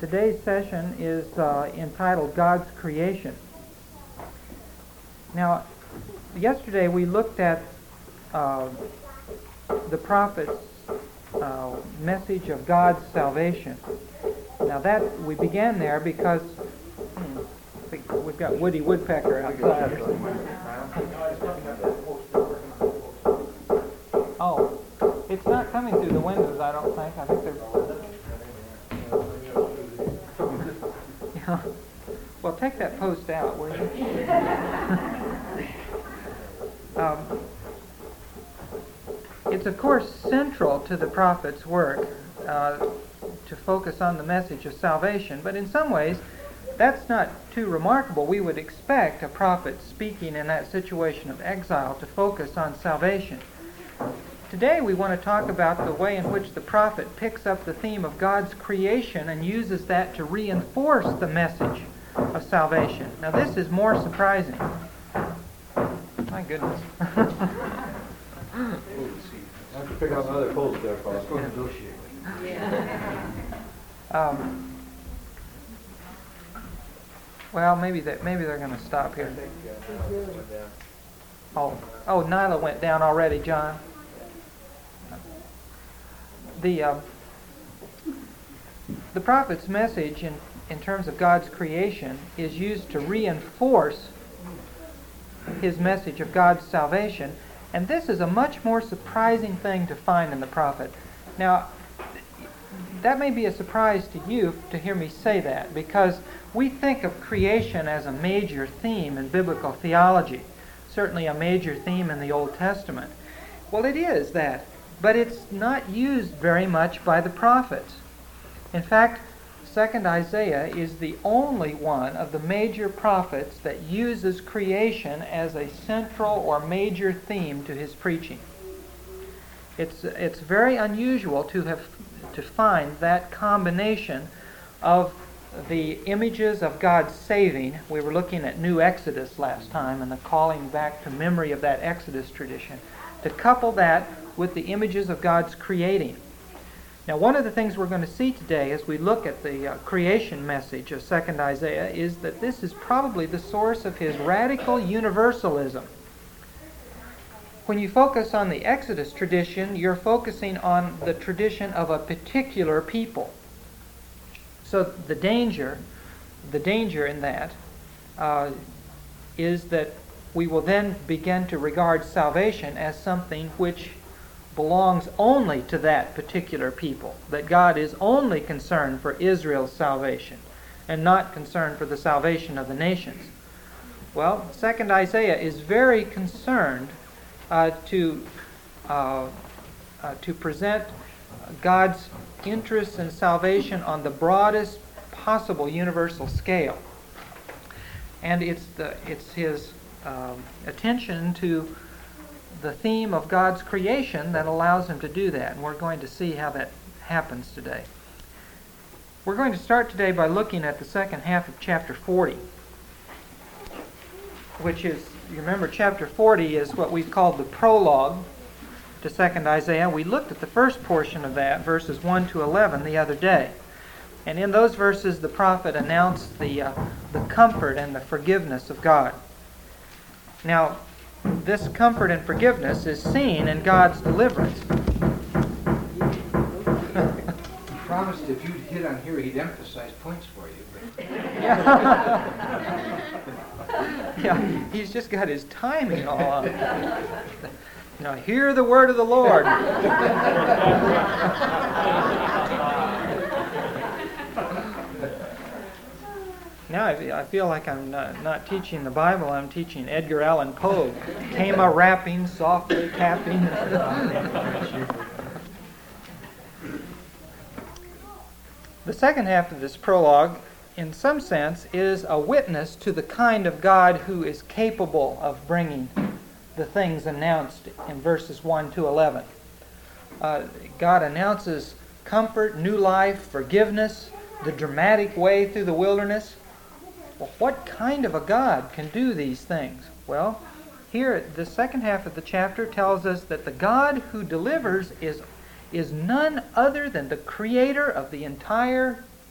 Today's session is entitled God's Creation. Now, yesterday we looked at the prophet's message of God's salvation. Now that we began there because we've got Woody Woodpecker outside. Oh, it's not coming through the windows, I don't think. I think they're... Yeah. Well, take that post out, will you? It's, of course, central to the prophet's work to focus on the message of salvation, but in some ways, that's not too remarkable. We would expect a prophet speaking in that situation of exile to focus on salvation. Today we want to talk about the way in which the prophet picks up the theme of God's creation and uses that to reinforce the message of salvation. Now this is more surprising. My goodness. I have to pick up another post there, Paul. Let's go negotiate. Well, maybe they're going to stop here. Oh, Nyla went down already, John. The prophet's message in terms of God's creation is used to reinforce his message of God's salvation, and this is a much more surprising thing to find in the prophet. Now, that may be a surprise to you to hear me say that, because we think of creation as a major theme in biblical theology, certainly a major theme in the Old Testament. Well, it is that, but it's not used very much by the prophets. In fact, 2nd Isaiah is the only one of the major prophets that uses creation as a central or major theme to his preaching. It's very unusual to find that combination of the images of God's saving. We were looking at New Exodus last time and the calling back to memory of that Exodus tradition, to couple that with the images of God's creating. Now, one of the things we're going to see today as we look at the creation message of 2nd Isaiah is that this is probably the source of his radical universalism. When you focus on the Exodus tradition, you're focusing on the tradition of a particular people. So the danger in that is that we will then begin to regard salvation as something which belongs only to that particular people, that God is only concerned for Israel's salvation and not concerned for the salvation of the nations. Well, 2nd Isaiah is very concerned to present God's interest in salvation on the broadest possible universal scale. And it's his attention to the theme of God's creation that allows him to do that. And we're going to see how that happens today. We're going to start today by looking at the second half of chapter 40, which is, you remember, chapter 40 is what we've called the prologue to 2nd Isaiah. We looked at the first portion of that, verses 1 to 11, the other day. And in those verses, the prophet announced the comfort and the forgiveness of God. Now, this comfort and forgiveness is seen in God's deliverance. He promised if you'd hit on here, he'd emphasize points for you. Yeah, he's just got his timing all on. Now, hear the word of the Lord. Now I feel like I'm not teaching the Bible, I'm teaching Edgar Allan Poe. Came a rapping, softly tapping. The second half of this prologue, in some sense, is a witness to the kind of God who is capable of bringing the things announced in verses 1 to 11. God announces comfort, new life, forgiveness, the dramatic way through the wilderness. Well, what kind of a God can do these things? Well, here the second half of the chapter tells us that the God who delivers is none other than the creator of the entire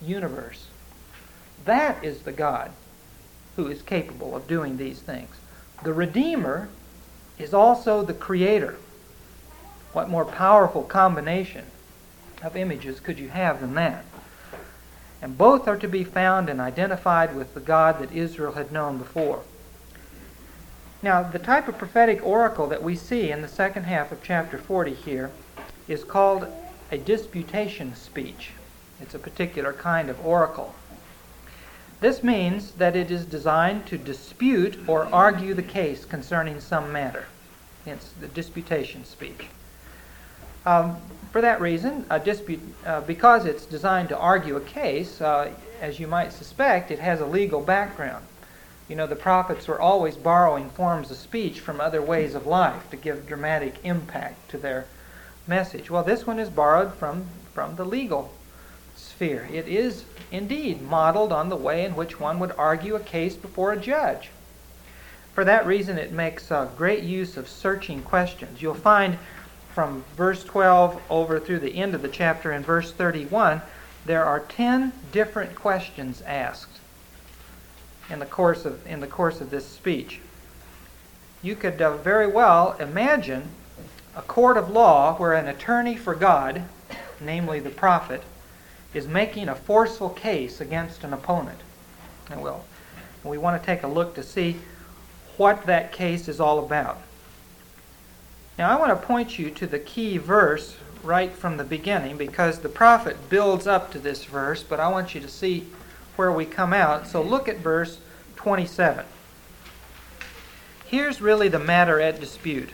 universe. That is the God who is capable of doing these things. The Redeemer is also the Creator. What more powerful combination of images could you have than that? And both are to be found and identified with the God that Israel had known before. Now, the type of prophetic oracle that we see in the second half of chapter 40 here is called a disputation speech. It's a particular kind of oracle. This means that it is designed to dispute or argue the case concerning some matter. Hence the disputation speech. For that reason, because it's designed to argue a case, as you might suspect, it has a legal background. You know, the prophets were always borrowing forms of speech from other ways of life to give dramatic impact to their message. Well, this one is borrowed from the legal sphere. It is indeed modeled on the way in which one would argue a case before a judge. For that reason, it makes great use of searching questions. You'll find from verse 12 over through the end of the chapter in verse 31, there are 10 different questions asked in the course of this speech. You could very well imagine a court of law where an attorney for God, namely the prophet, is making a forceful case against an opponent. And we want to take a look to see what that case is all about. Now, I want to point you to the key verse right from the beginning, because the prophet builds up to this verse, but I want you to see where we come out. So look at verse 27. Here's really the matter at dispute.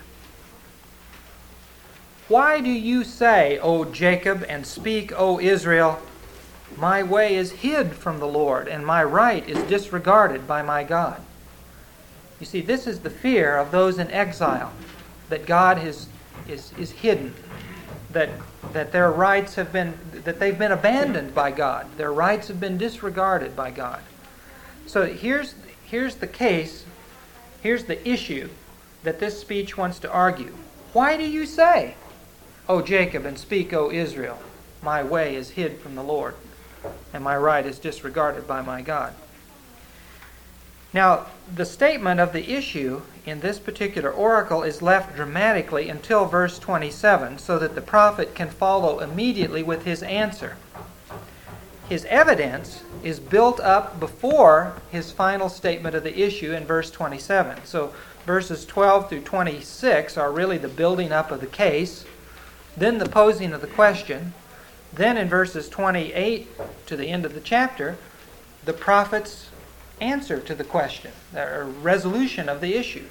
Why do you say, O Jacob, and speak, O Israel, my way is hid from the Lord, and my right is disregarded by my God? You see, this is the fear of those in exile, that God is hidden, that their rights have been, that they've been abandoned by God. Their rights have been disregarded by God. So here's the case, here's the issue that this speech wants to argue. Why do you say, O Jacob, and speak, O Israel, my way is hid from the Lord, and my right is disregarded by my God? Now, the statement of the issue in this particular oracle is left dramatically until verse 27, so that the prophet can follow immediately with his answer. His evidence is built up before his final statement of the issue in verse 27. So verses 12 through 26 are really the building up of the case, then the posing of the question, then in verses 28 to the end of the chapter, the prophet's answer to the question, or resolution of the issue.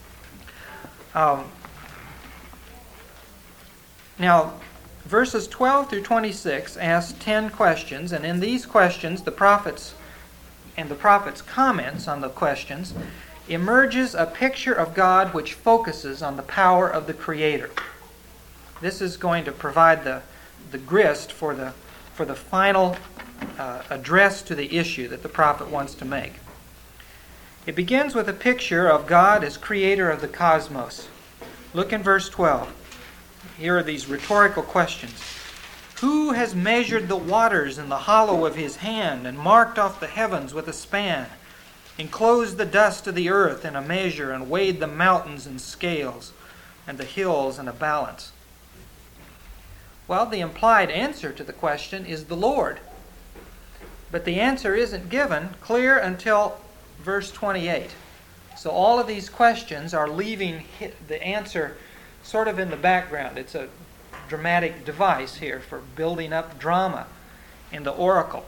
Now, verses 12 through 26 ask 10 questions, and in these questions, the prophet's comments on the questions emerges a picture of God which focuses on the power of the Creator. This is going to provide the grist for the final address to the issue that the prophet wants to make. It begins with a picture of God as creator of the cosmos. Look in verse 12. Here are these rhetorical questions. Who has measured the waters in the hollow of his hand, and marked off the heavens with a span, enclosed the dust of the earth in a measure, and weighed the mountains in scales, and the hills in a balance? Well, the implied answer to the question is the Lord. But the answer isn't given clear until verse 28. So all of these questions are leaving the answer sort of in the background. It's a dramatic device here for building up drama in the oracle.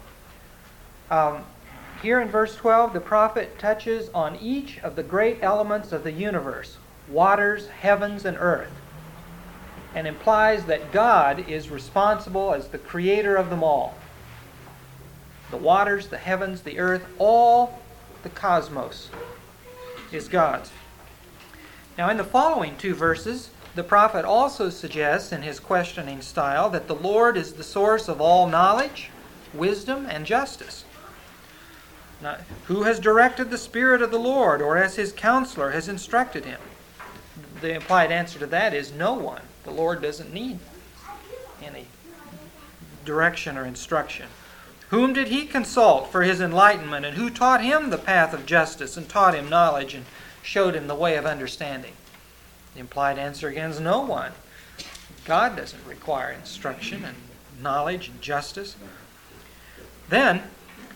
Here in verse 12, the prophet touches on each of the great elements of the universe, waters, heavens, and earth, and implies that God is responsible as the creator of them all. The waters, the heavens, the earth, all the cosmos is God's. Now, in the following two verses, the prophet also suggests in his questioning style that the Lord is the source of all knowledge, wisdom, and justice. Now, who has directed the Spirit of the Lord, or as his counselor has instructed him? The implied answer to that is no one. The Lord doesn't need any direction or instruction. Whom did he consult for his enlightenment, and who taught him the path of justice, and taught him knowledge, and showed him the way of understanding? The implied answer again is no one. God doesn't require instruction and knowledge and justice. Then,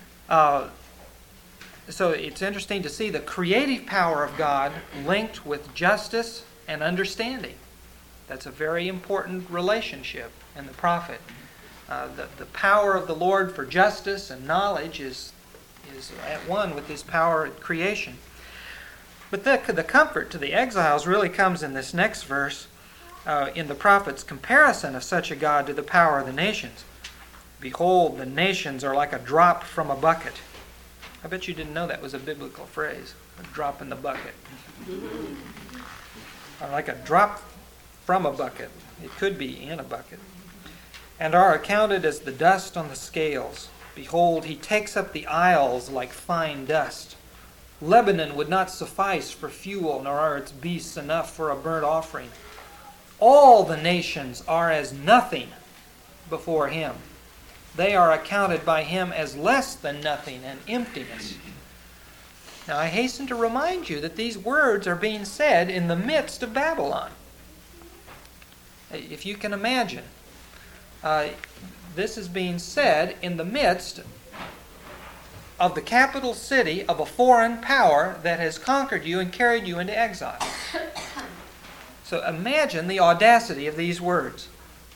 so it's interesting to see the creative power of God linked with justice and understanding. That's a very important relationship in the prophet. The power of the Lord for justice and knowledge is at one with His power at creation. But the comfort to the exiles really comes in this next verse, in the prophet's comparison of such a God to the power of the nations. Behold, the nations are like a drop from a bucket. I bet you didn't know that was a biblical phrase, a drop in the bucket. Or like a drop from a bucket. It could be in a bucket. And are accounted as the dust on the scales. Behold, he takes up the isles like fine dust. Lebanon would not suffice for fuel, nor are its beasts enough for a burnt offering. All the nations are as nothing before him. They are accounted by him as less than nothing and emptiness. Now I hasten to remind you that these words are being said in the midst of Babylon. If you can imagine, this is being said in the midst of the capital city of a foreign power that has conquered you and carried you into exile. So imagine the audacity of these words.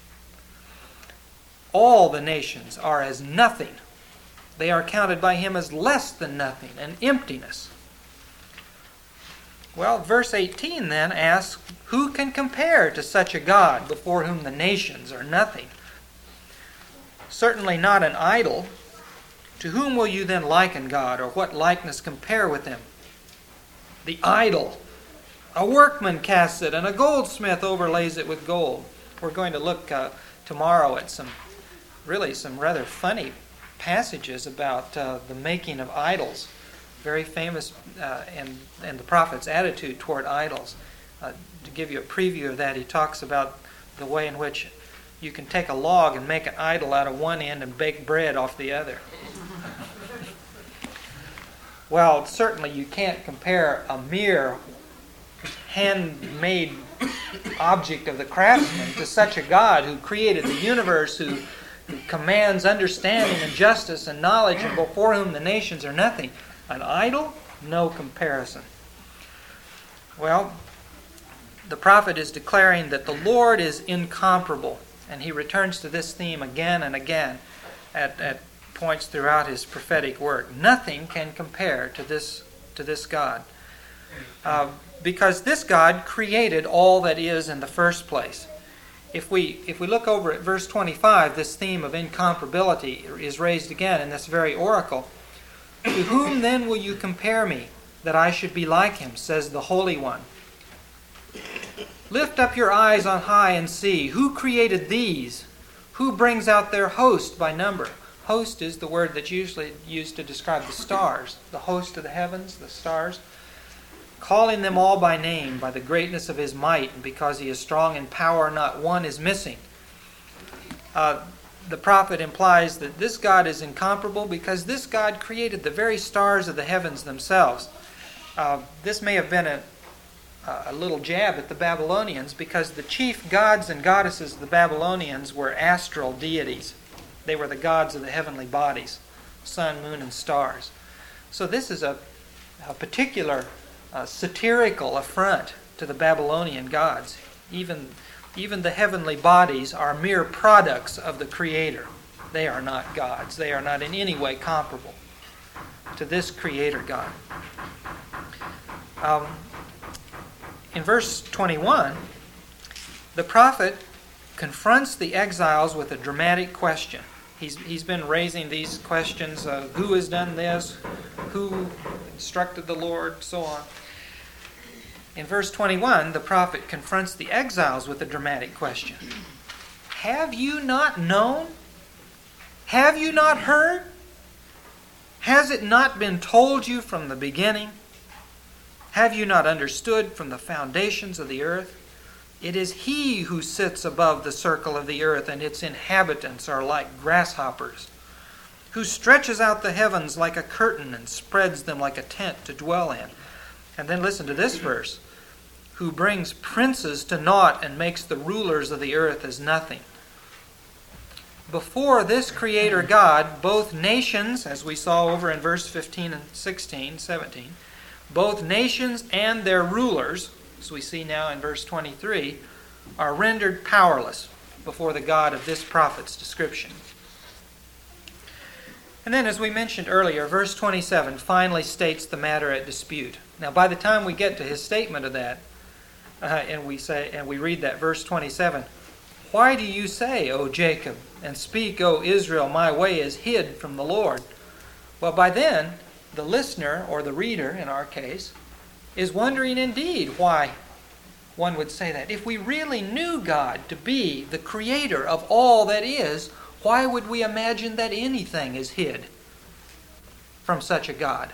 All the nations are as nothing. They are counted by him as less than nothing and emptiness. Well, verse 18 then asks, who can compare to such a God before whom the nations are nothing? Certainly not an idol. To whom will you then liken God, or what likeness compare with him? The idol. A workman casts it, and a goldsmith overlays it with gold. We're going to look tomorrow at some rather funny passages about the making of idols. Very famous, and the prophet's attitude toward idols. To give you a preview of that, he talks about the way in which you can take a log and make an idol out of one end and bake bread off the other. Well, certainly you can't compare a mere handmade object of the craftsman to such a God who created the universe, who commands understanding and justice and knowledge, and before whom the nations are nothing. An idol? No comparison. Well, the prophet is declaring that the Lord is incomparable, and he returns to this theme again and again at points throughout his prophetic work. Nothing can compare to this God. Because this God created all that is in the first place. If we look over at verse 25, this theme of incomparability is raised again in this very oracle. To whom then will you compare me, that I should be like him, says the Holy One. Lift up your eyes on high and see, who created these? Who brings out their host by number? Host is the word that's usually used to describe the stars, the host of the heavens, the stars. Calling them all by name, by the greatness of his might, and because he is strong in power, not one is missing. The prophet implies that this God is incomparable because this God created the very stars of the heavens themselves. This may have been a little jab at the Babylonians, because the chief gods and goddesses of the Babylonians were astral deities. They were the gods of the heavenly bodies, sun, moon, and stars. So this is a particular satirical affront to the Babylonian gods. Even the heavenly bodies are mere products of the Creator. They are not gods. They are not in any way comparable to this Creator God. In verse 21, the prophet confronts the exiles with a dramatic question. He's been raising these questions, who has done this, who instructed the Lord, so on. In verse 21, the prophet confronts the exiles with a dramatic question. Have you not known? Have you not heard? Has it not been told you from the beginning? Have you not understood from the foundations of the earth? It is he who sits above the circle of the earth, and its inhabitants are like grasshoppers. who stretches out the heavens like a curtain and spreads them like a tent to dwell in. And then listen to this verse. Who brings princes to naught and makes the rulers of the earth as nothing. Before this Creator God, both nations, as we saw over in verse 15 and 16, 17, both nations and their rulers, as we see now in verse 23, are rendered powerless before the God of this prophet's description. And then, as we mentioned earlier, verse 27 finally states the matter at dispute. Now, by the time we get to his statement of that, and we read that verse 27, why do you say, O Jacob, and speak, O Israel, my way is hid from the Lord? Well, by then, the listener, or the reader in our case, is wondering indeed why one would say that. If we really knew God to be the creator of all that is, why would we imagine that anything is hid from such a God?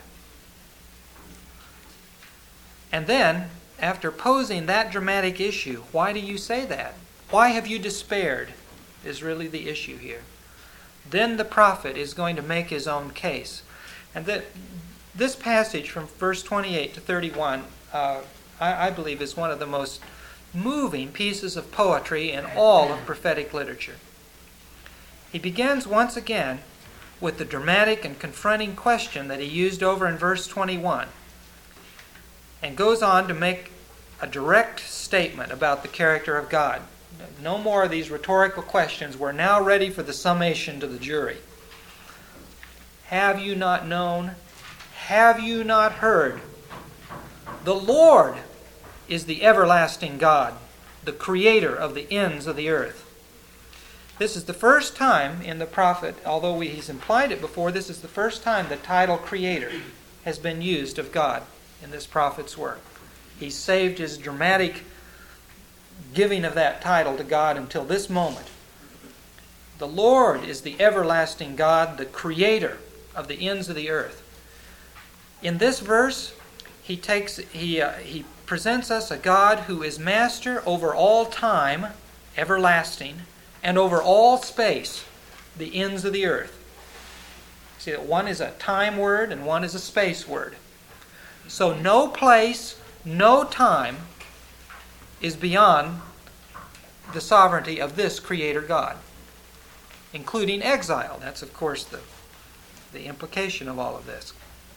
And then, after posing that dramatic issue, why do you say that? Why have you despaired? Is really the issue here. Then the prophet is going to make his own case. And this passage from verse 28 to 31, I believe, is one of the most moving pieces of poetry in all of prophetic literature. He begins once again with the dramatic and confronting question that he used over in verse 21, and goes on to make a direct statement about the character of God. No more of these rhetorical questions. We're now ready for the summation to the jury. Have you not known? Have you not heard? The Lord is the everlasting God, the creator of the ends of the earth. This is the first time in the prophet, although he's implied it before, this is the first time the title creator has been used of God in this prophet's work. He saved his dramatic giving of that title to God until this moment. The Lord is the everlasting God, the creator of the ends of the earth. In this verse, he presents us a God who is master over all time, everlasting, and over all space, the ends of the earth. See that one is a time word and one is a space word. So no place, no time is beyond the sovereignty of this Creator God, including exile. That's, of course, the implication of all of this.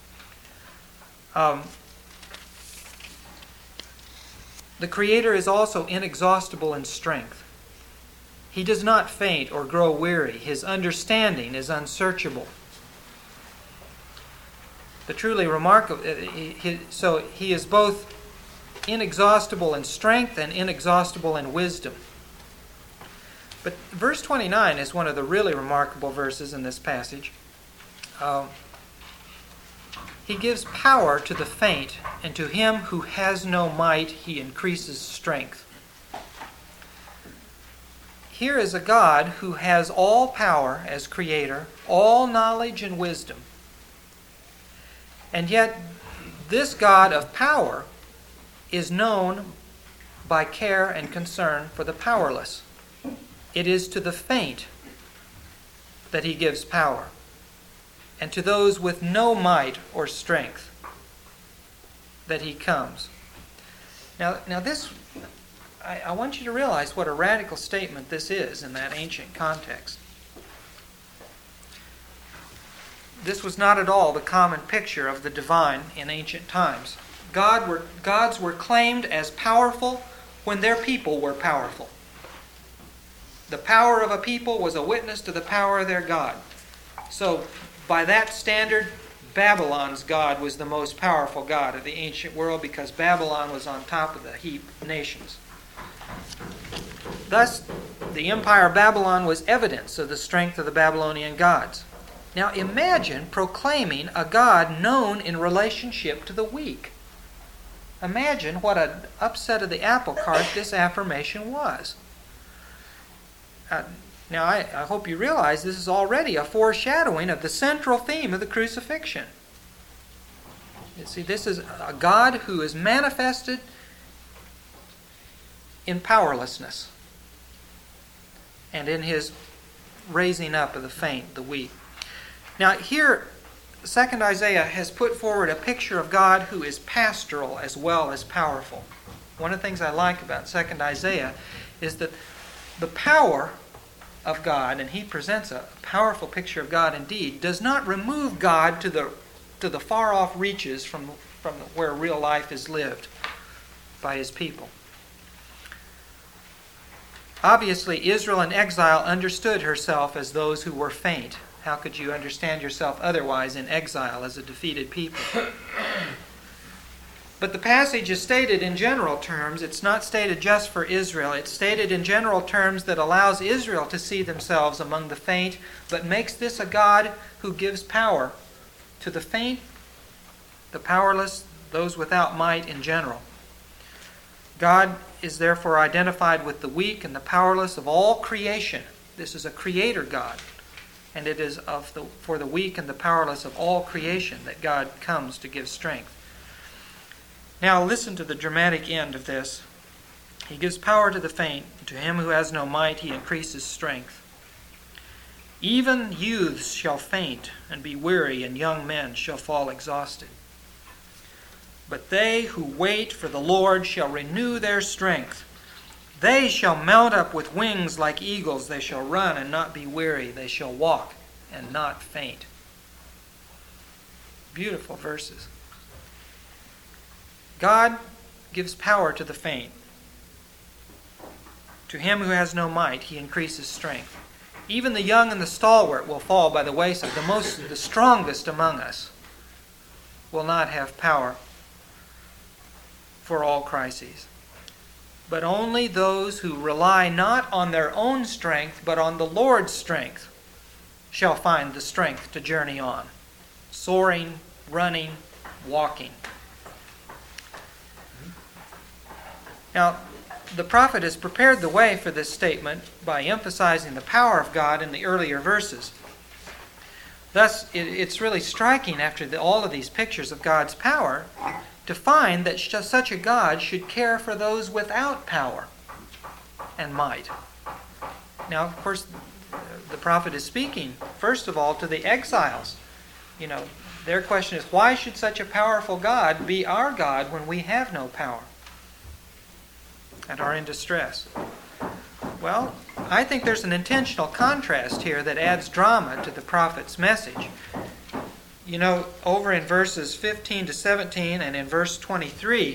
The Creator is also inexhaustible in strength. He does not faint or grow weary. His understanding is unsearchable. The truly remarkable, so he is both inexhaustible in strength and inexhaustible in wisdom. But verse 29 is one of the really remarkable verses in this passage. He gives power to the faint, and to him who has no might he increases strength. Here is a God who has all power as creator, all knowledge and wisdom. And yet, this God of power is known by care and concern for the powerless. It is to the faint that he gives power, and to those with no might or strength that he comes. Now this, I want you to realize what a radical statement this is in that ancient context. This was not at all the common picture of the divine in ancient times. Gods were claimed as powerful when their people were powerful. The power of a people was a witness to the power of their God. So, by that standard, Babylon's God was the most powerful God of the ancient world because Babylon was on top of the heap of nations. Thus, the empire of Babylon was evidence of the strength of the Babylonian gods. Now imagine proclaiming a God known in relationship to the weak. Imagine what an upset of the apple cart this affirmation was. Now I hope you realize this is already a foreshadowing of the central theme of the crucifixion. You see, this is a God who is manifested in powerlessness and in his raising up of the faint, the weak. Now here, 2nd Isaiah has put forward a picture of God who is pastoral as well as powerful. One of the things I like about 2nd Isaiah is that the power of God, and he presents a powerful picture of God indeed, does not remove God to the far-off reaches from where real life is lived by his people. Obviously, Israel in exile understood herself as those who were faint. How could you understand yourself otherwise in exile as a defeated people? But the passage is stated in general terms. It's not stated just for Israel. It's stated in general terms that allows Israel to see themselves among the faint, but makes this a God who gives power to the faint, the powerless, those without might in general. God is therefore identified with the weak and the powerless of all creation. This is a creator God. And it is for the weak and the powerless of all creation that God comes to give strength. Now listen to the dramatic end of this. He gives power to the faint, and to him who has no might he increases strength. Even youths shall faint and be weary, and young men shall fall exhausted. But they who wait for the Lord shall renew their strength. They shall mount up with wings like eagles. They shall run and not be weary. They shall walk and not faint. Beautiful verses. God gives power to the faint. To him who has no might, he increases strength. Even the young and the stalwart will fall by the wayside. The strongest among us will not have power for all crises. But only those who rely not on their own strength, but on the Lord's strength, shall find the strength to journey on, soaring, running, walking. Now, the prophet has prepared the way for this statement by emphasizing the power of God in the earlier verses. Thus, it's really striking after all of these pictures of God's power to find that such a God should care for those without power and might. Now, of course, the prophet is speaking, first of all, to the exiles. Their question is, why should such a powerful God be our God when we have no power and are in distress? Well, I think there's an intentional contrast here that adds drama to the prophet's message. Over in verses 15 to 17 and in verse 23,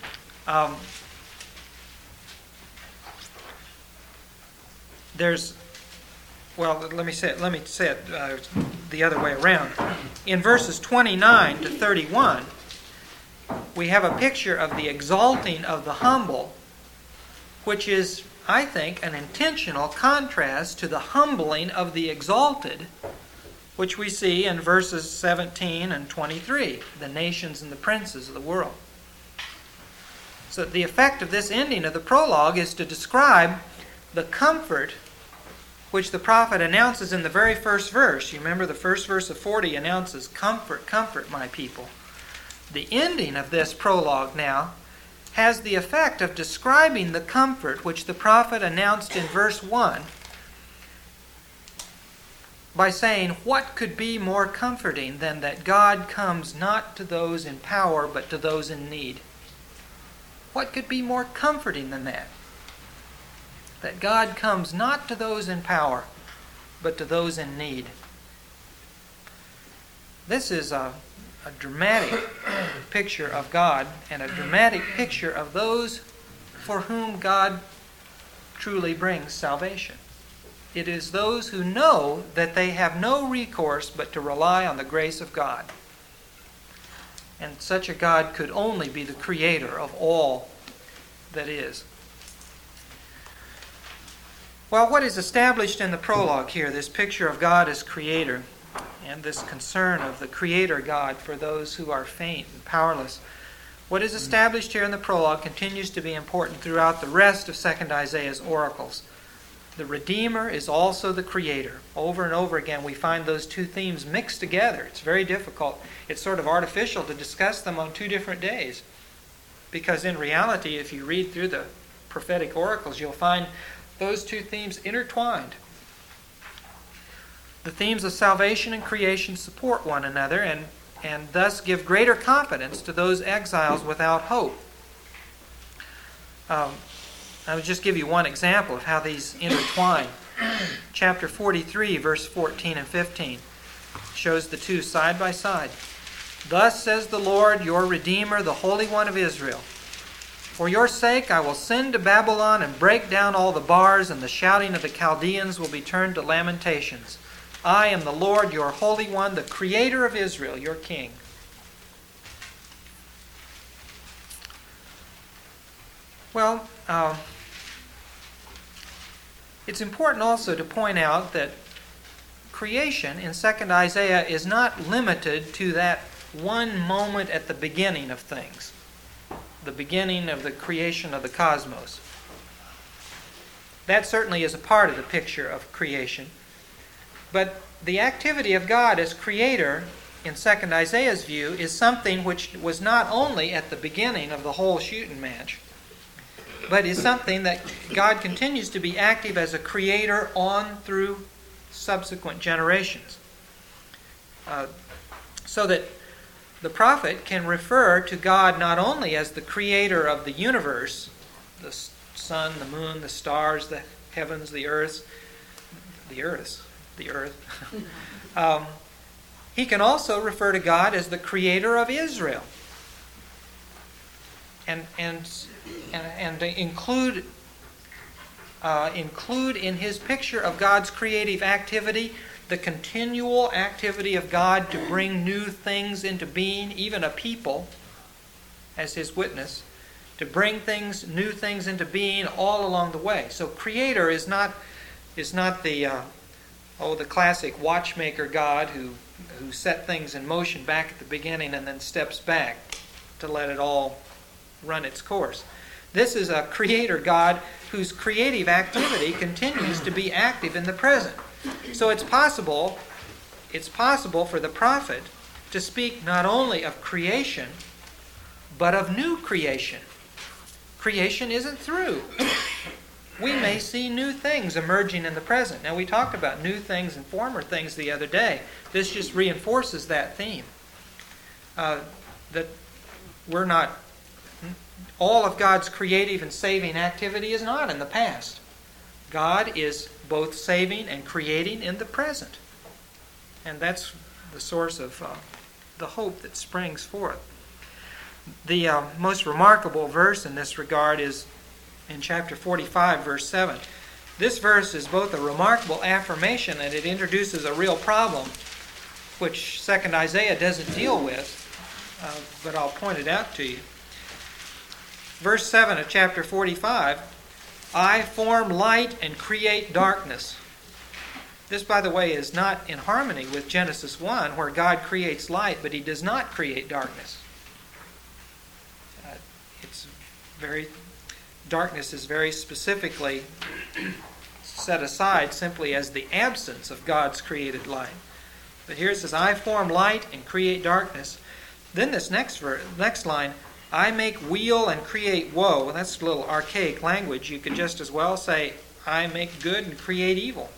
let me say it the other way around. In verses 29 to 31, we have a picture of the exalting of the humble, which is, I think, an intentional contrast to the humbling of the exalted, which we see in verses 17 and 23, the nations and the princes of the world. So the effect of this ending of the prologue is to describe the comfort which the prophet announces in the very first verse. You remember the first verse of 40 announces, "Comfort, comfort my people." The ending of this prologue now has the effect of describing the comfort which the prophet announced in verse 1 by saying, what could be more comforting than that God comes not to those in power, but to those in need? What could be more comforting than that? That God comes not to those in power, but to those in need. This is a dramatic picture of God and a dramatic picture of those for whom God truly brings salvation. It is those who know that they have no recourse but to rely on the grace of God. And such a God could only be the creator of all that is. Well, what is established in the prologue here, this picture of God as creator, and this concern of the creator God for those who are faint and powerless, what is established here in the prologue continues to be important throughout the rest of 2nd Isaiah's oracles. The Redeemer is also the Creator. Over and over again we find those two themes mixed together. It's very difficult. It's sort of artificial to discuss them on two different days. Because in reality, if you read through the prophetic oracles, you'll find those two themes intertwined. The themes of salvation and creation support one another and thus give greater confidence to those exiles without hope. I will just give you one example of how these intertwine. Chapter 43, verse 14 and 15 shows the two side by side. Thus says the Lord, your Redeemer, the Holy One of Israel. For your sake I will send to Babylon and break down all the bars, and the shouting of the Chaldeans will be turned to lamentations. I am the Lord, your Holy One, the Creator of Israel, your King. Well, it's important also to point out that creation in 2nd Isaiah is not limited to that one moment at the beginning of things, the beginning of the creation of the cosmos. That certainly is a part of the picture of creation. But the activity of God as creator in 2nd Isaiah's view is something which was not only at the beginning of the whole shooting match, but is something that God continues to be active as a creator on through subsequent generations. So that the prophet can refer to God not only as the creator of the universe, the sun, the moon, the stars, the heavens, the earth. He can also refer to God as the creator of Israel. And include in his picture of God's creative activity the continual activity of God to bring new things into being, even a people as his witness, to bring new things into being all along the way. So creator is not the classic watchmaker God who set things in motion back at the beginning and then steps back to let it all run its course. This is a creator God whose creative activity continues to be active in the present. So it's possible for the prophet to speak not only of creation, but of new creation. Creation isn't through. We may see new things emerging in the present. Now, we talked about new things and former things the other day. This just reinforces that theme. That we're not... All of God's creative and saving activity is not in the past. God is both saving and creating in the present. And that's the source of the hope that springs forth. The most remarkable verse in this regard is in chapter 45, verse 7. This verse is both a remarkable affirmation and it introduces a real problem, which 2nd Isaiah doesn't deal with, but I'll point it out to you. Verse 7 of chapter 45, I form light and create darkness. This, by the way, is not in harmony with Genesis 1, where God creates light, but he does not create darkness. Darkness is very specifically set aside simply as the absence of God's created light. But here it says, I form light and create darkness. Then this next line, I make weal and create woe. Well, that's a little archaic language. You could just as well say, I make good and create evil.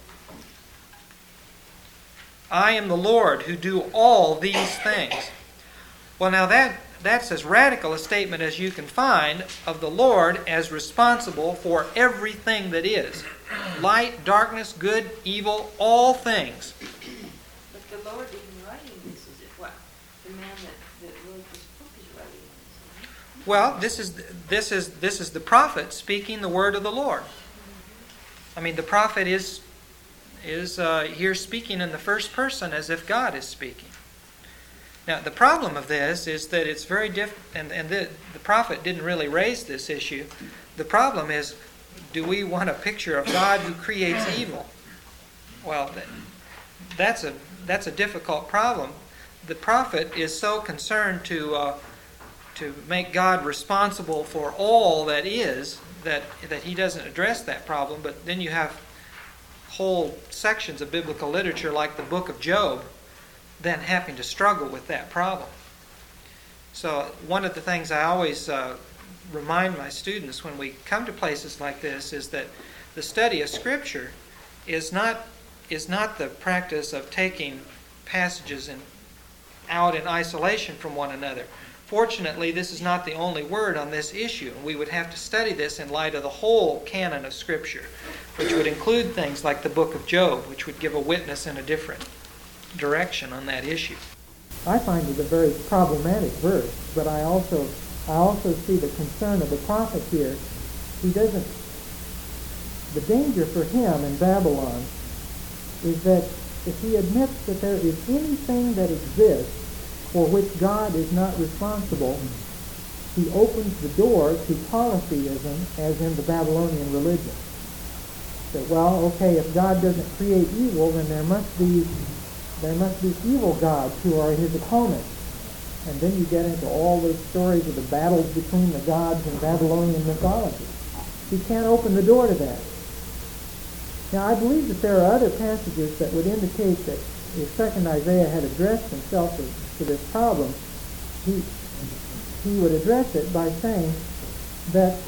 I am the Lord who do all these things. Well, now that's as radical a statement as you can find of the Lord as responsible for everything that is. Light, darkness, good, evil, all things. But the Lord isn't writing this, is it? Well, the man that wrote this book is writing this. Well, this is the prophet speaking the word of the Lord. I mean, the prophet is here speaking in the first person as if God is speaking. Now, the problem of this is that it's very different, and the prophet didn't really raise this issue. The problem is, do we want a picture of God who creates evil? Well, that's a difficult problem. The prophet is so concerned to make God responsible for all that is that he doesn't address that problem. But then you have whole sections of biblical literature like the book of Job then having to struggle with that problem. So one of the things I always remind my students when we come to places like this is that the study of Scripture is not is not the practice of taking passages out in isolation from one another. Fortunately, this is not the only word on this issue. We would have to study this in light of the whole canon of Scripture, which would include things like the book of Job, which would give a witness in a different direction on that issue. I find it a very problematic verse, but I also see the concern of the prophet here. The danger for him in Babylon is that if he admits that there is anything that exists for which God is not responsible, he opens the door to polytheism as in the Babylonian religion. That, well, okay, if God doesn't create evil, then there must be evil gods who are his opponents. And then you get into all those stories of the battles between the gods in Babylonian mythology. He can't open the door to that. Now, I believe that there are other passages that would indicate that if 2nd Isaiah had addressed himself to this problem, he would address it by saying that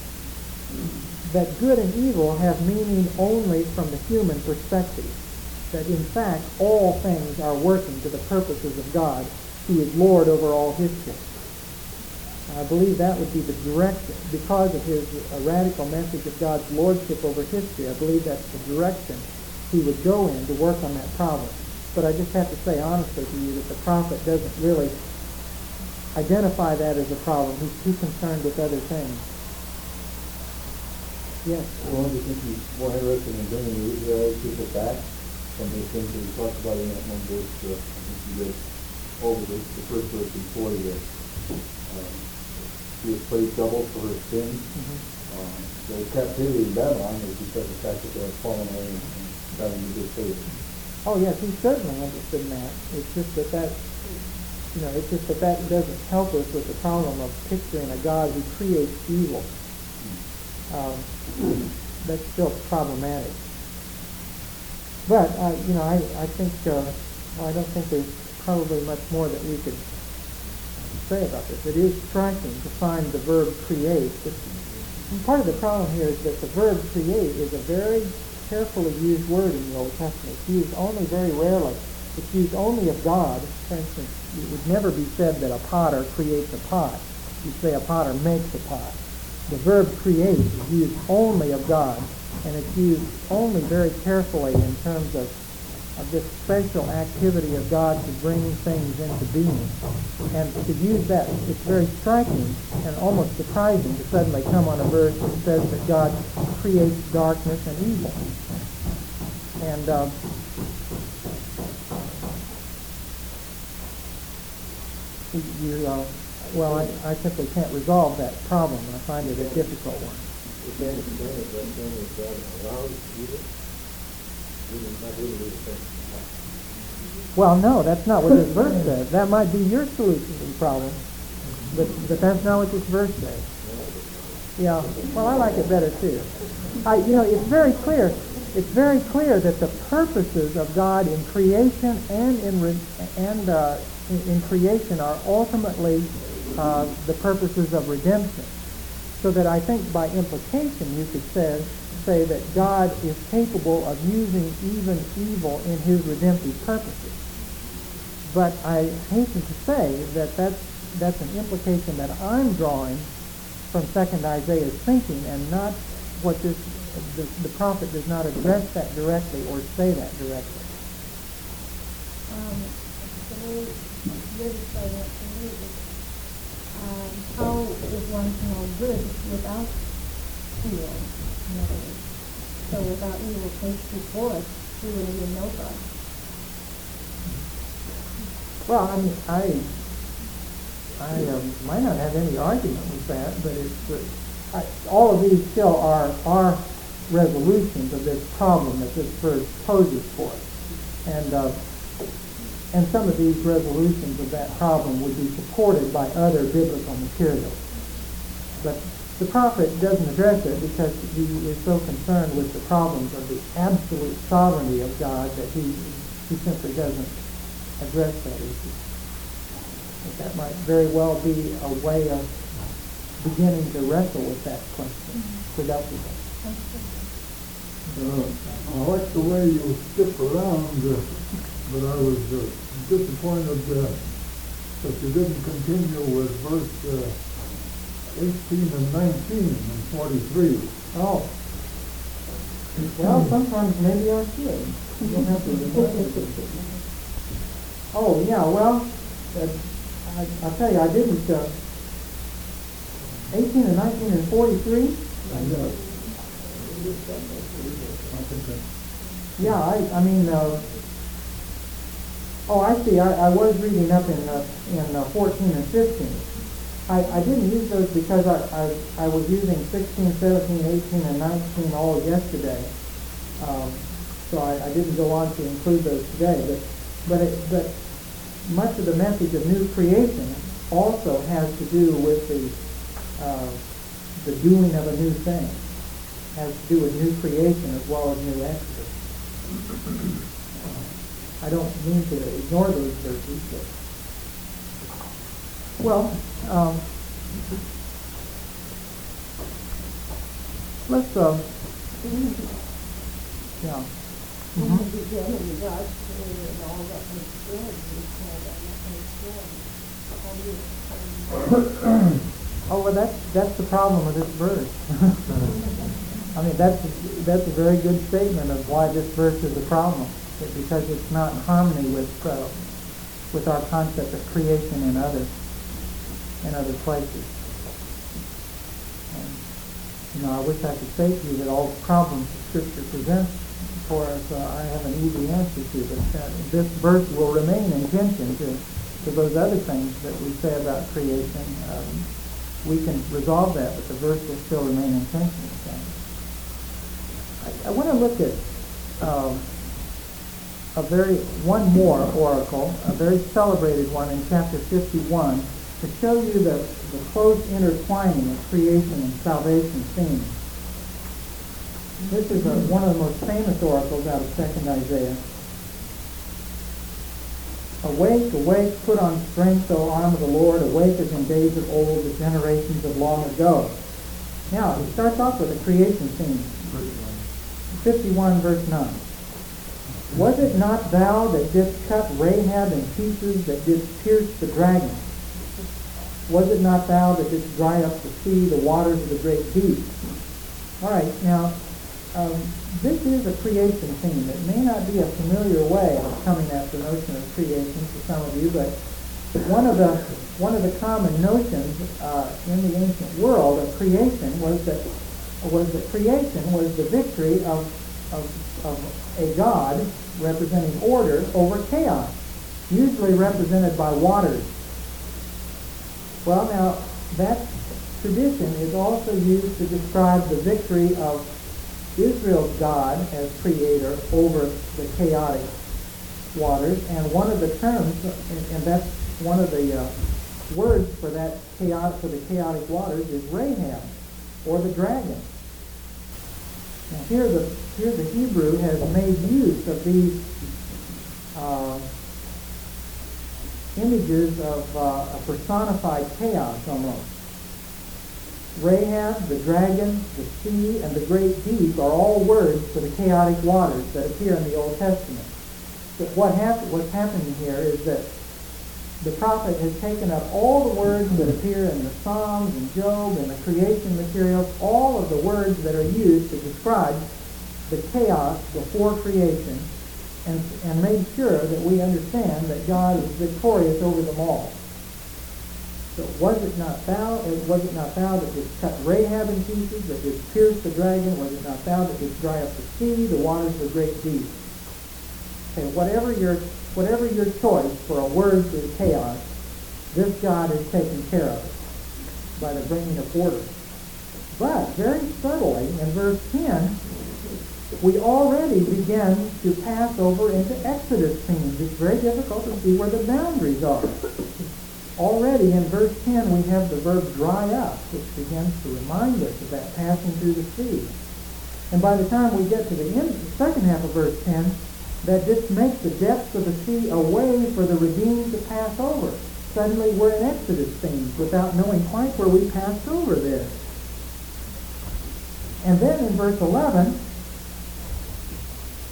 good and evil have meaning only from the human perspective. That in fact all things are working to the purposes of God, who is Lord over all history. I believe that would be the direction. Because of his radical message of God's lordship over history, I believe that's the direction he would go in to work on that problem. But I just have to say honestly to you that the prophet doesn't really identify that as a problem. He's too concerned with other things. Yes? Well, I think he's more interested in bringing the Israeli people back from the things that he talked about in that one verse. I think he read over the first verse before here. She was played double for her sins. The captivity in Babylon is because of the fact that they had fallen away and got into good faith. Oh yes, he's certainly interested in that. It's just that doesn't help us with the problem of picturing a God who creates evil. That's still problematic. But I think I don't think there's probably much more that we could say about this. It is striking to find the verb create. And part of the problem here is that the verb create is a very carefully used word in the Old Testament. It's used only very rarely. It's used only of God. For instance, it would never be said that a potter creates a pot. You'd say a potter makes a pot. The verb create is used only of God, and it's used only very carefully in terms of this special activity of God to bring things into being. And to use that, it's very striking and almost surprising to suddenly come on a verse that says that God creates darkness and evil. And I simply can't resolve that problem. I find it a difficult one. You can't explain it, but then if God allows evil, that wouldn't be the thing. Well, no, that's not what this verse says. That might be your solution to the problem, but that's not what this verse says. Yeah, well, I like it better too. It's very clear. It's very clear that the purposes of God in creation and in creation are ultimately the purposes of redemption. So that I think by implication you could say that God is capable of using even evil in his redemptive purposes. But I hasten to say that that's an implication that I'm drawing from 2nd Isaiah's thinking, and not what the prophet does not address that directly or say that directly. The way you're describing it to me is how is one to know good without evil? In other words, so without evil placed before us, we wouldn't even know God. Well, I mean, I might not have any argument with that, but all of these still are resolutions of this problem that this verse poses for us. And some of these resolutions of that problem would be supported by other biblical materials. But the prophet doesn't address it because he is so concerned with the problems of the absolute sovereignty of God that he simply doesn't address that issue. But that might very well be a way of beginning to wrestle with that question productively. I like the way you skip around, but I was disappointed that you didn't continue with verse 18 and 19 and 43. Oh. Well, sometimes maybe I should. You don't have to remember it. Oh, yeah, well, I'll tell you, I didn't, 18 and 19 and 43? Yeah, I mean, I see, I was reading up in 14 and 15. I didn't use those because I was using 16, 17, 18, and 19 all yesterday. So I didn't go on to include those today. But much of the message of new creation also has to do with the doing of a new thing. Has to do with new creation as well as new exodus. I don't mean to ignore those verses, but well, let's yeah. In the beginning, God created all that was good. He said that nothing was good. Oh, well, that's the problem with this verse. I mean, that's a very good statement of why this verse is a problem, because it's not in harmony with our concept of creation in other places. And, I wish I could say to you that all the problems the Scripture presents for us, I have an easy answer to, but this verse will remain in tension to those other things that we say about creation. We can resolve that, but the verse will still remain in tension with that. I want to look at one more oracle, a very celebrated one in chapter 51, to show you the close intertwining of creation and salvation themes. This is one of the most famous oracles out of 2nd Isaiah. Awake, awake, put on strength, O arm of the Lord, awake as in days of old, the generations of long ago. Now, it starts off with a creation theme. 51 verse 9. Was it not thou that didst cut Rahab in pieces, that didst pierce the dragon? Was it not thou that didst dry up the sea, the waters of the great deep? All right, now, this is a creation theme. It may not be a familiar way of coming at the notion of creation to some of you, but one of the common notions in the ancient world of creation was that creation was the victory of a god representing order over chaos, usually represented by waters. Well, now, that tradition is also used to describe the victory of Israel's God as creator over the chaotic waters, and one of the terms, and that's one of the words for the chaotic waters is Rahab, or the dragon. Now here the Hebrew has made use of these images of a personified chaos almost. Rahab, the dragon, the sea, and the great deep are all words for the chaotic waters that appear in the Old Testament. But what's happening here is that the prophet has taken up all the words that appear in the Psalms and Job and the creation materials, all of the words that are used to describe the chaos before creation, and made sure that we understand that God is victorious over them all. So was it not thou that didst cut Rahab in pieces, that didst pierce the dragon? Was it not thou that didst dry up the sea, the waters of the great deep? Okay, whatever your choice for a word for chaos, this God is taking care of it by the bringing of order. But very subtly, in verse 10, we already begin to pass over into Exodus themes. It's very difficult to see where the boundaries are. Already in verse 10 we have the verb dry up, which begins to remind us of that passing through the sea. And by the time we get to the end, the second half of verse 10, that just makes the depths of the sea a way for the redeemed to pass over. Suddenly we're in Exodus themes without knowing quite where we passed over there. And then in verse 11,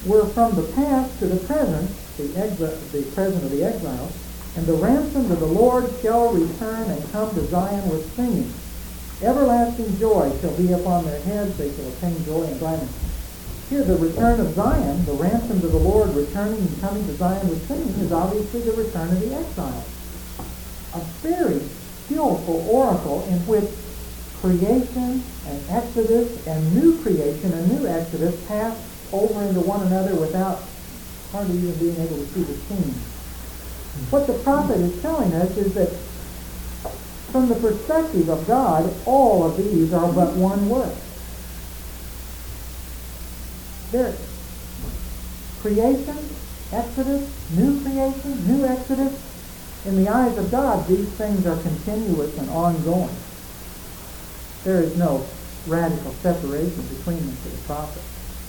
We're from the past to the present, the present of the exiles, and the ransomed of the Lord shall return and come to Zion with singing. Everlasting joy shall be upon their heads, they shall obtain joy and gladness. Here, the return of Zion, the ransomed of the Lord returning and coming to Zion with singing, is obviously the return of the exiles. A very skillful oracle in which creation and exodus and new creation and new exodus pass over into one another without hardly even being able to see the scene. What the prophet is telling us is that from the perspective of God, all of these are but one work. They're creation, exodus, new creation, new exodus. In the eyes of God, these things are continuous and ongoing. There is no radical separation between them to the prophet.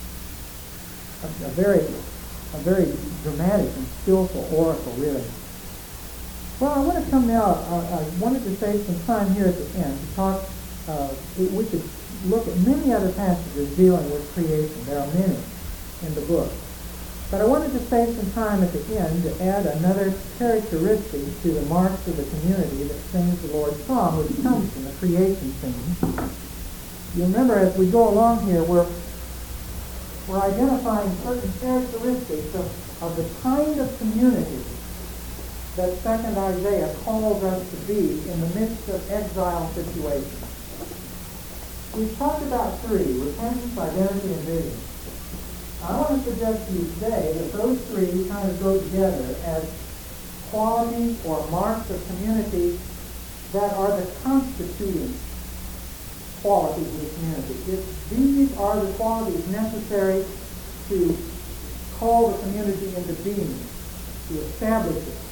A very dramatic and skillful oracle, really. Well, I want to come now, I wanted to save some time here at the end to talk, we could look at many other passages dealing with creation. There are many in the book. But I wanted to save some time at the end to add another characteristic to the marks of the community that sings the Lord's song, which comes from the creation scene. You remember, as we go along here, we're identifying certain characteristics of the kind of community that 2nd Isaiah calls us to be in the midst of exile situations. We've talked about three: repentance, identity, and vision. I want to suggest to you today that those three kind of go together as qualities or marks of community that are the constituting qualities of the community. These are the qualities necessary to call the community into being, to establish it.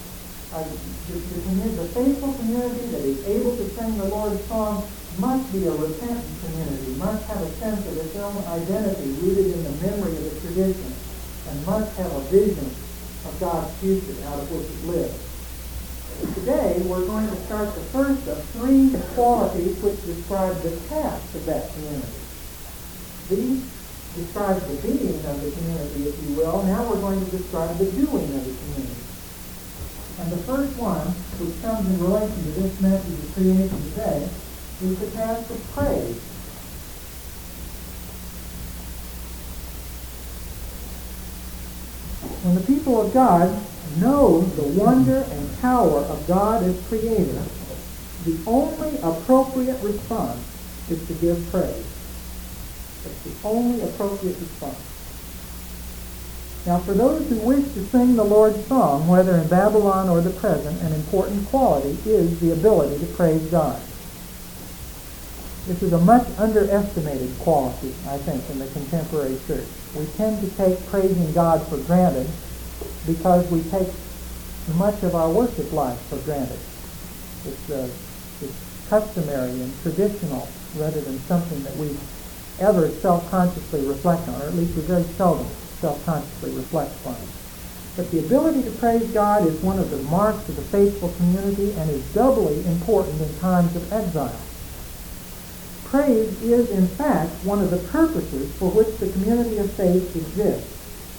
The faithful community that is able to sing the Lord's song must be a repentant community, must have a sense of its own identity rooted in the memory of the tradition, and must have a vision of God's future out of which it lives. Today, we're going to start the first of three qualities which describe the task of that community. These describe the being of the community, if you will. Now we're going to describe the doing of the community. And the first one, which comes in relation to this message of creation today, is the task of praise. When the people of God know the wonder and power of God as Creator, the only appropriate response is to give praise. It's the only appropriate response. Now, for those who wish to sing the Lord's song, whether in Babylon or the present, an important quality is the ability to praise God. This is a much underestimated quality, I think, in the contemporary church. We tend to take praising God for granted because we take much of our worship life for granted. It's customary and traditional rather than something that we ever self-consciously reflect on, or at least we very seldom self-consciously reflect upon it. But the ability to praise God is one of the marks of the faithful community and is doubly important in times of exile. Praise is, in fact, one of the purposes for which the community of faith exists.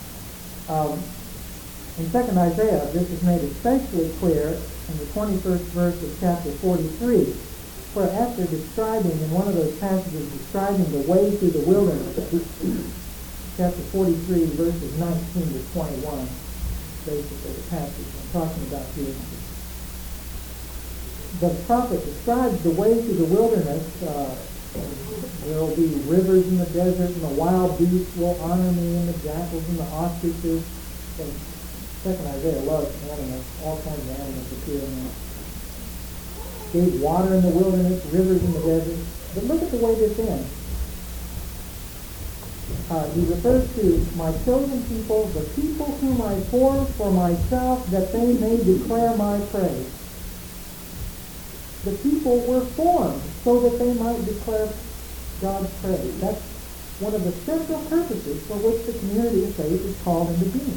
In 2nd Isaiah, this is made especially clear in the 21st verse of chapter 43, where after describing, in one of those passages, describing the way through the wilderness, chapter 43, verses 19 to 21, basically the passage I'm talking about here. The prophet describes the way through the wilderness. There will be rivers in the desert, and the wild beasts will honor me, and the jackals and the ostriches. And 2nd Isaiah loves animals. All kinds of animals appear in there. Gave water in the wilderness, rivers in the desert. But look at the way this ends. He refers to my chosen people, the people whom I formed for myself, that they may declare my praise. The people were formed so that they might declare God's praise. That's one of the central purposes for which the community of faith is called into being.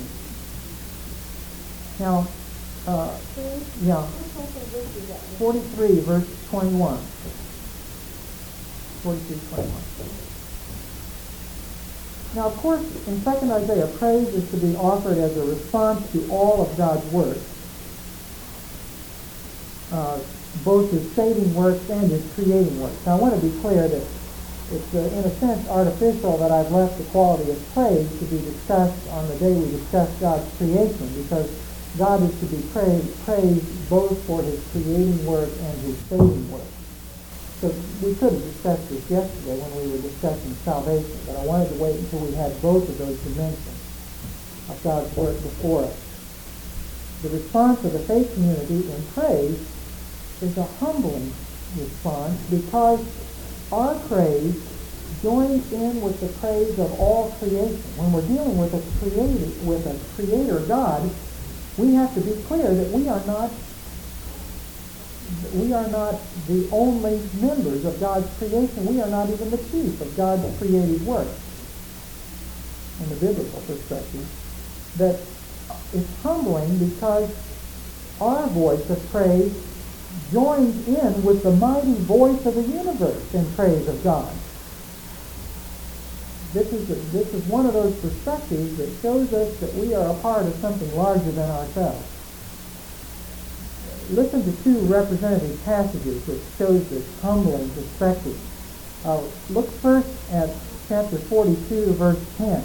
Now, 43, verse 21. 43, 21. Now, of course, in 2nd Isaiah, praise is to be offered as a response to all of God's work, both his saving works and his creating works. Now, I want to be clear that it's, in a sense, artificial that I've left the quality of praise to be discussed on the day we discuss God's creation, because God is to be praised both for his creating work and his saving work. So we could have discussed this yesterday when we were discussing salvation, but I wanted to wait until we had both of those dimensions of God's work before us. The response of the faith community in praise is a humbling response, because our praise joins in with the praise of all creation. When we're dealing with a creator God, we have to be clear that we are not the only members of God's creation. We are not even the chief of God's created work from the biblical perspective. That it's humbling because our voice of praise joins in with the mighty voice of the universe in praise of God. This is one of those perspectives that shows us that we are a part of something larger than ourselves. Listen to two representative passages which shows this humbling perspective. Look first at chapter 42, verse 10.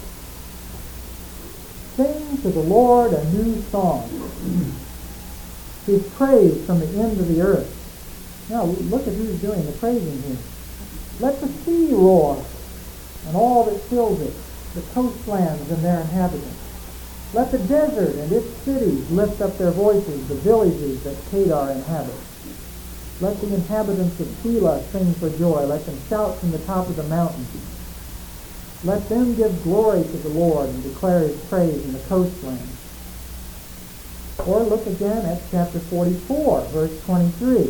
Sing to the Lord a new song, his praise from the end of the earth. Now look at who's doing the praising here. Let the sea roar and all that fills it, the coastlands and their inhabitants. Let the desert and its cities lift up their voices, the villages that Kedar inhabits. Let the inhabitants of Sela sing for joy. Let them shout from the top of the mountains. Let them give glory to the Lord and declare his praise in the coastlands. Or look again at chapter 44, verse 23.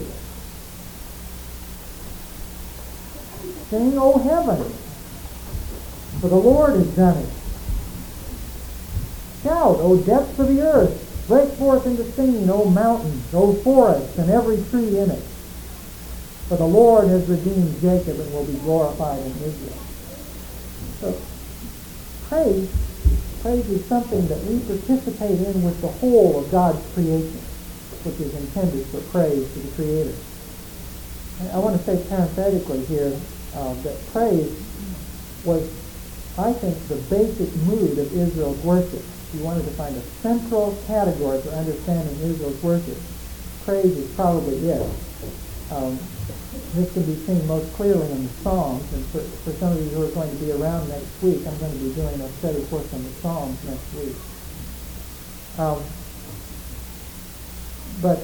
Sing, O heaven, for the Lord has done it. Shout, O depths of the earth, break forth into singing, O mountains, O forests, and every tree in it. For the Lord has redeemed Jacob and will be glorified in Israel. So, praise is something that we participate in with the whole of God's creation, which is intended for praise to the Creator. And I want to say parenthetically here that praise was, I think, the basic mood of Israel's worship. If you wanted to find a central category for understanding Israel's worship, praise is probably it. This can be seen most clearly in the Psalms, and for some of you who are going to be around next week, I'm going to be doing a study course on the Psalms next week. But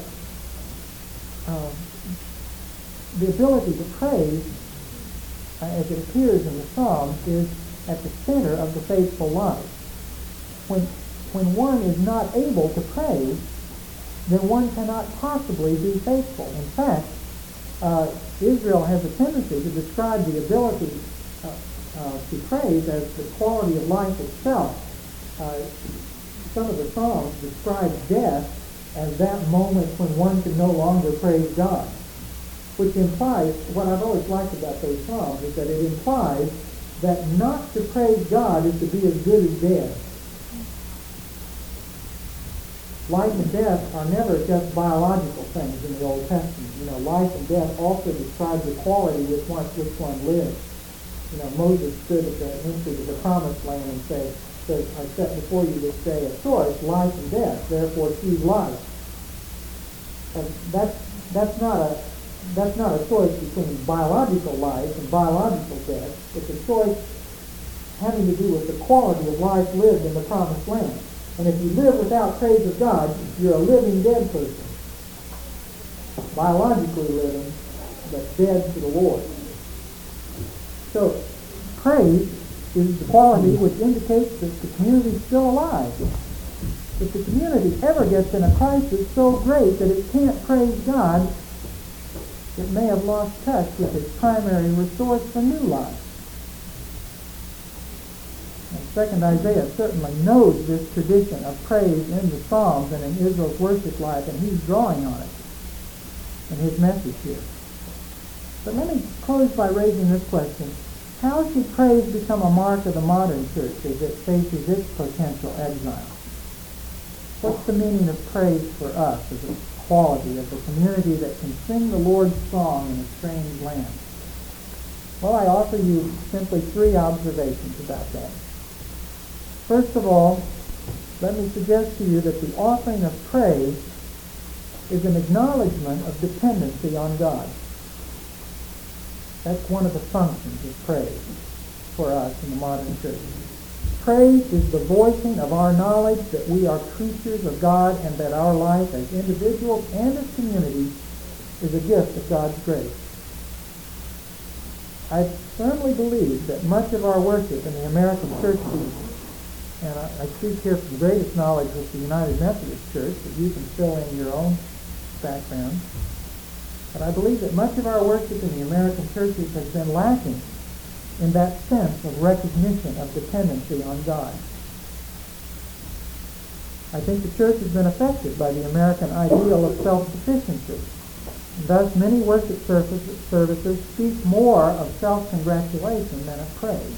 the ability to praise, as it appears in the Psalms, is at the center of the faithful life. When one is not able to praise, then one cannot possibly be faithful. In fact, Israel has a tendency to describe the ability to praise as the quality of life itself. Some of the Psalms describe death as that moment when one can no longer praise God, which implies, what I've always liked about those Psalms is that it implies that not to praise God is to be as good as dead. Life and death are never just biological things in the Old Testament. Life and death also describe the quality with which one lives. Moses stood at the entrance of the Promised Land and said, I set before you this day a choice, life and death, therefore choose life. That's not a choice between biological life and biological death. It's a choice having to do with the quality of life lived in the Promised Land. And if you live without praise of God, you're a living dead person. Biologically living, but dead to the Lord. So, praise is the quality which indicates that the community is still alive. If the community ever gets in a crisis so great that it can't praise God, it may have lost touch with its primary resource for new life. And 2nd Isaiah certainly knows this tradition of praise in the Psalms and in Israel's worship life, and he's drawing on it in his message here. But let me close by raising this question. how should praise become a mark of the modern church as it faces its potential exile? What's the meaning of praise for us as a quality of a community that can sing the Lord's song in a strange land? Well, I offer you simply 3 observations about that. First of all, let me suggest to you that the offering of praise is an acknowledgement of dependency on God. That's one of the functions of praise for us in the modern church. Praise is the voicing of our knowledge that we are creatures of God and that our life as individuals and as communities is a gift of God's grace. I firmly believe that much of our worship in the American church, and I speak here from greatest knowledge with the United Methodist Church, but you can fill in your own background, but I believe that much of our worship in the American churches has been lacking in that sense of recognition of dependency on God. I think the church has been affected by the American ideal of self-sufficiency. Thus, many worship services speak more of self-congratulation than of praise.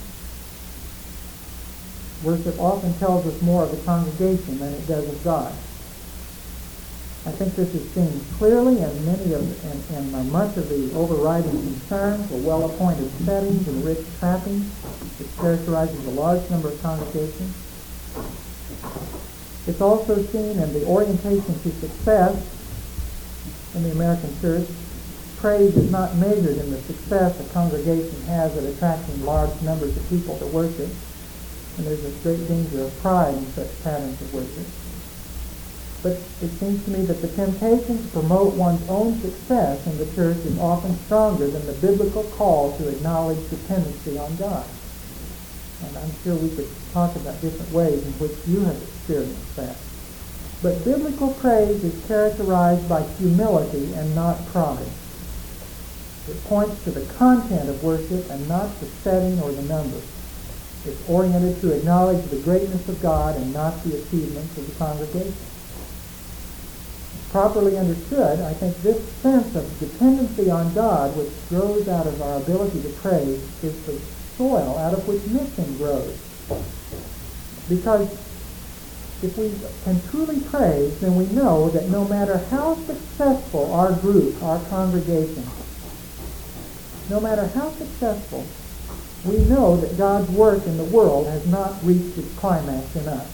Worship often tells us more of the congregation than it does of God. I think this is seen clearly in much of the overriding concerns, the well-appointed settings and rich trappings that characterizes a large number of congregations. It's also seen in the orientation to success in the American church. Praise is not measured in the success a congregation has at attracting large numbers of people to worship, and there's a great danger of pride in such patterns of worship. But it seems to me that the temptation to promote one's own success in the church is often stronger than the biblical call to acknowledge dependency on God. And I'm sure we could talk about different ways in which you have experienced that. But biblical praise is characterized by humility and not pride. It points to the content of worship and not the setting or the number. It's oriented to acknowledge the greatness of God and not the achievements of the congregation. Properly understood, I think this sense of dependency on God, which grows out of our ability to praise, is the soil out of which mission grows. Because if we can truly praise, then we know that no matter how successful our group, our congregation, no matter how successful, we know that God's work in the world has not reached its climax in us.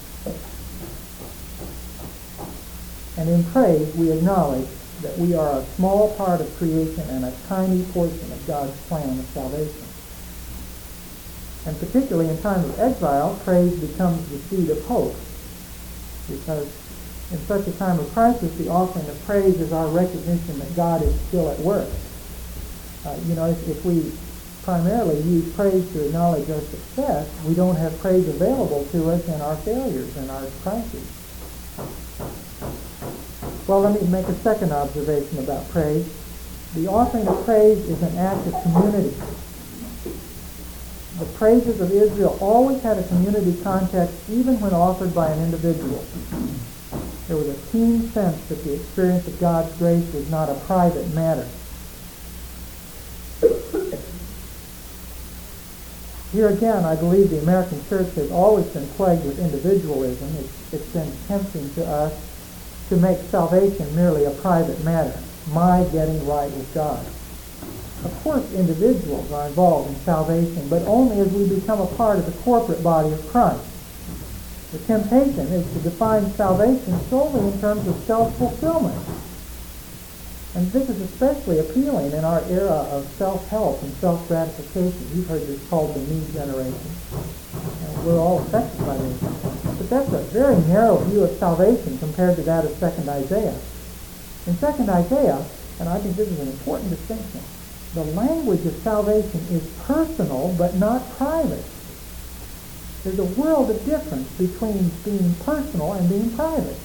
And in praise, we acknowledge that we are a small part of creation and a tiny portion of God's plan of salvation. And particularly in time of exile, praise becomes the seed of hope. Because in such a time of crisis, the offering of praise is our recognition that God is still at work. If we primarily use praise to acknowledge our success, we don't have praise available to us in our failures and our crises. Well, let me make a second observation about praise. The offering of praise is an act of community. The praises of Israel always had a community context, even when offered by an individual. There was a keen sense that the experience of God's grace was not a private matter. Here again, I believe the American church has always been plagued with individualism. It's been tempting to us to make salvation merely a private matter, my getting right with God. Of course, individuals are involved in salvation, but only as we become a part of the corporate body of Christ. The temptation is to define salvation solely in terms of self-fulfillment. And this is especially appealing in our era of self-help and self-gratification. You've heard this called the me generation. And we're all affected by this. But that's a very narrow view of salvation compared to that of 2nd Isaiah. In 2nd Isaiah, and I think this is an important distinction, the language of salvation is personal but not private. There's a world of difference between being personal and being private.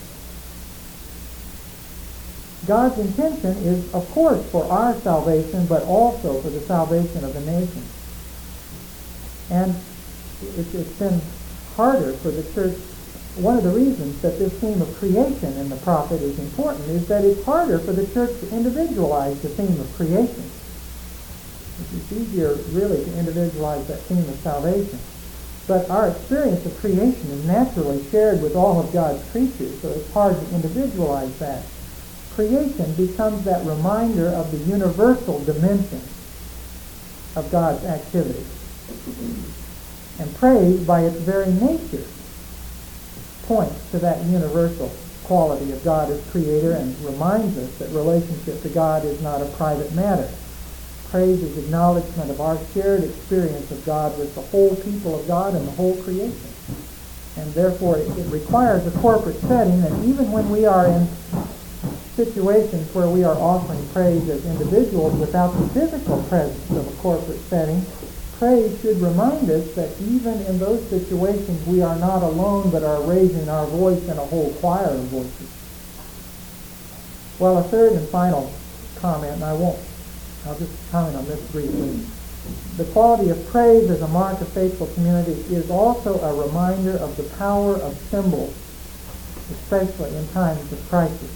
God's intention is, of course, for our salvation, but also for the salvation of the nation. And it's been harder for the church. One of the reasons that this theme of creation in the prophet is important is that it's harder for the church to individualize the theme of creation. It's easier, really, to individualize that theme of salvation. But our experience of creation is naturally shared with all of God's creatures, so it's hard to individualize that. Creation becomes that reminder of the universal dimension of God's activity. And praise, by its very nature, points to that universal quality of God as creator and reminds us that relationship to God is not a private matter. Praise is acknowledgement of our shared experience of God with the whole people of God and the whole creation. And therefore it requires a corporate setting, and even when we are in situations where we are offering praise as individuals without the physical presence of a corporate setting, praise should remind us that even in those situations we are not alone but are raising our voice in a whole choir of voices. Well, a third and final comment, and I'll just comment on this briefly. The quality of praise as a mark of faithful community is also a reminder of the power of symbols, especially in times of crisis.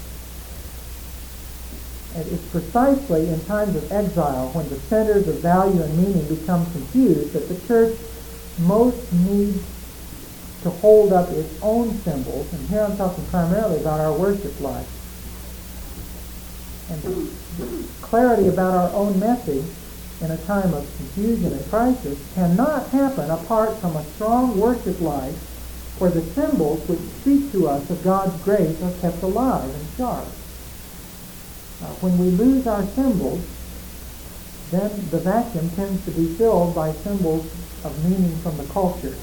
And it's precisely in times of exile, when the centers of value and meaning become confused, that the church most needs to hold up its own symbols. And here I'm talking primarily about our worship life. And clarity about our own message in a time of confusion and crisis cannot happen apart from a strong worship life where the symbols which speak to us of God's grace are kept alive and sharp. When we lose our symbols, then the vacuum tends to be filled by symbols of meaning from the culture.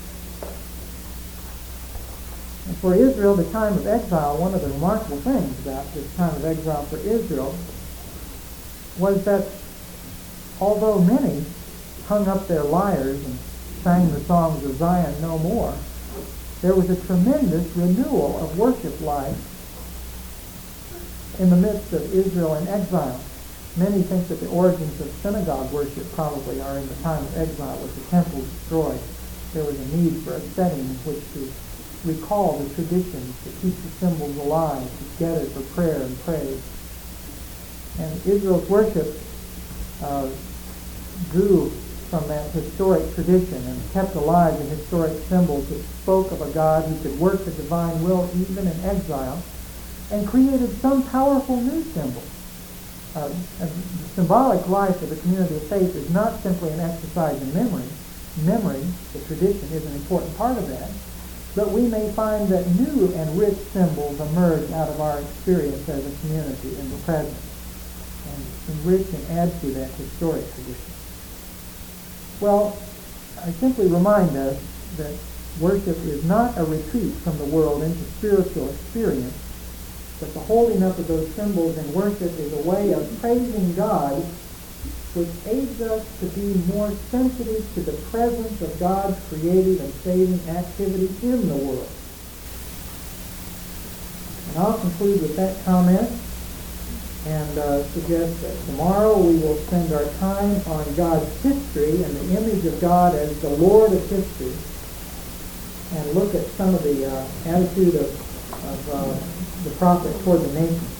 And for Israel, the time of exile, one of the remarkable things about this time of exile for Israel was that although many hung up their lyres and sang the songs of Zion no more, there was a tremendous renewal of worship life in the midst of Israel in exile. Many think that the origins of synagogue worship probably are in the time of exile, with the temple destroyed. There was a need for a setting in which to recall the traditions, to keep the symbols alive, together for prayer and praise. And Israel's worship grew from that historic tradition and kept alive the historic symbols that spoke of a God who could work the divine will even in exile, and created some powerful new symbols. The symbolic life of the community of faith is not simply an exercise in memory. Memory, the tradition, is an important part of that. But we may find that new and rich symbols emerge out of our experience as a community in the present, and enrich and add to that historic tradition. Well, I simply remind us that worship is not a retreat from the world into spiritual experience, but the holding up of those symbols in worship is a way of praising God, which aids us to be more sensitive to the presence of God's creative and saving activity in the world. And I'll conclude with that comment and suggest that tomorrow we will spend our time on God's history and the image of God as the Lord of history, and look at some of the attitude of the prophet toward the nation.